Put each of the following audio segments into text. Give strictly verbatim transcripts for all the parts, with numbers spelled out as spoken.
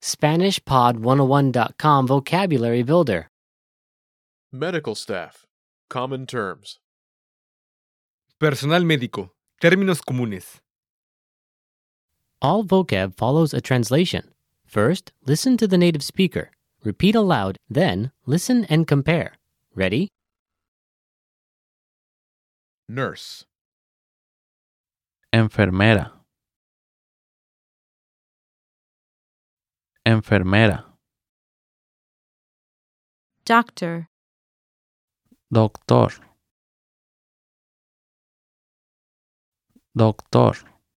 Spanish Pod one oh one dot com Vocabulary Builder. Medical staff. Common terms. Personal médico. Términos comunes. All vocab follows a translation. First, listen to the native speaker. Repeat aloud, then listen and compare. Ready? Nurse. Enfermera. Enfermera. Doctor, Doctor. Doctor.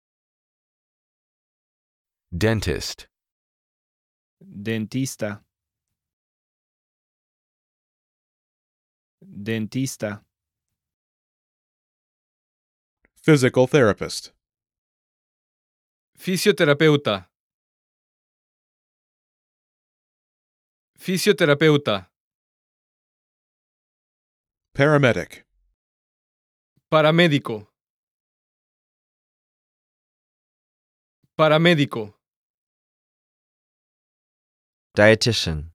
Dentist. Dentista. Dentista. Physical therapist. Fisioterapeuta. Fisioterapeuta. Paramedic. Paramédico. Paramédico. Dietitian.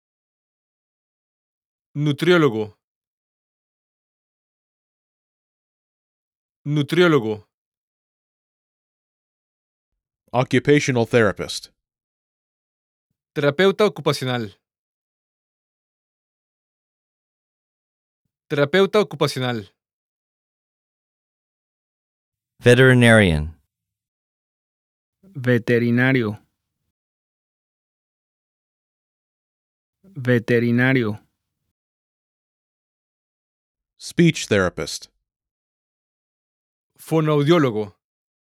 Nutriólogo. Nutriólogo. Occupational therapist. Terapeuta ocupacional. Terapeuta ocupacional. Veterinarian. Veterinario. Veterinario. Speech therapist. Fonoaudiólogo.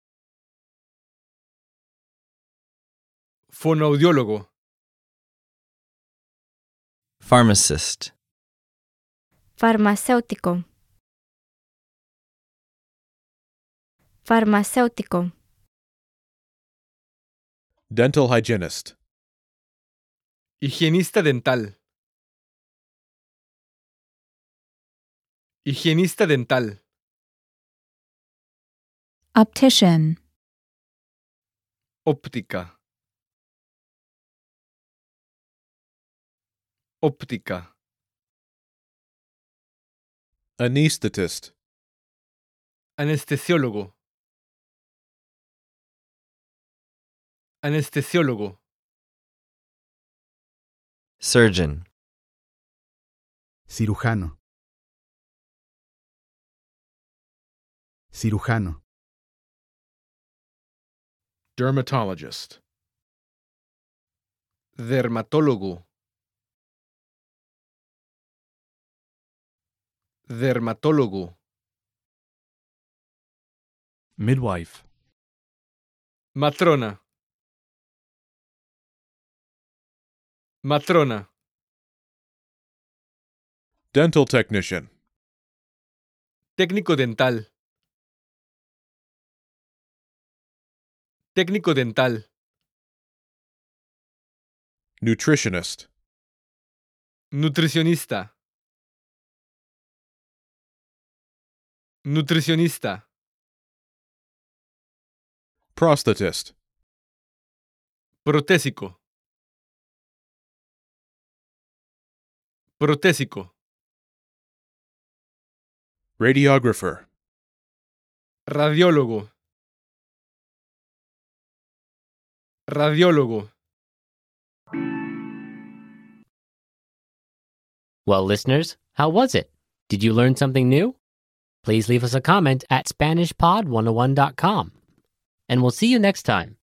Fonoaudiólogo. Pharmacist. farmacéutico, farmacéutico, Dental hygienist. Higienista dental. Higienista dental. Optician, Óptica. Óptica. Anesthetist. Anestesiólogo. Anestesiólogo. Surgeon. Cirujano. Cirujano. Dermatologist. Dermatólogo. Dermatólogo. Midwife. Matrona. Matrona. Dental technician. Técnico dental. Técnico dental. Nutritionist. Nutricionista. Nutricionista. Prosthetist. Protésico. Protésico. Radiographer. Radiólogo. Radiólogo. Well, listeners, how was it? Did you learn something new? Please leave us a comment at Spanish Pod one oh one dot com. And we'll see you next time.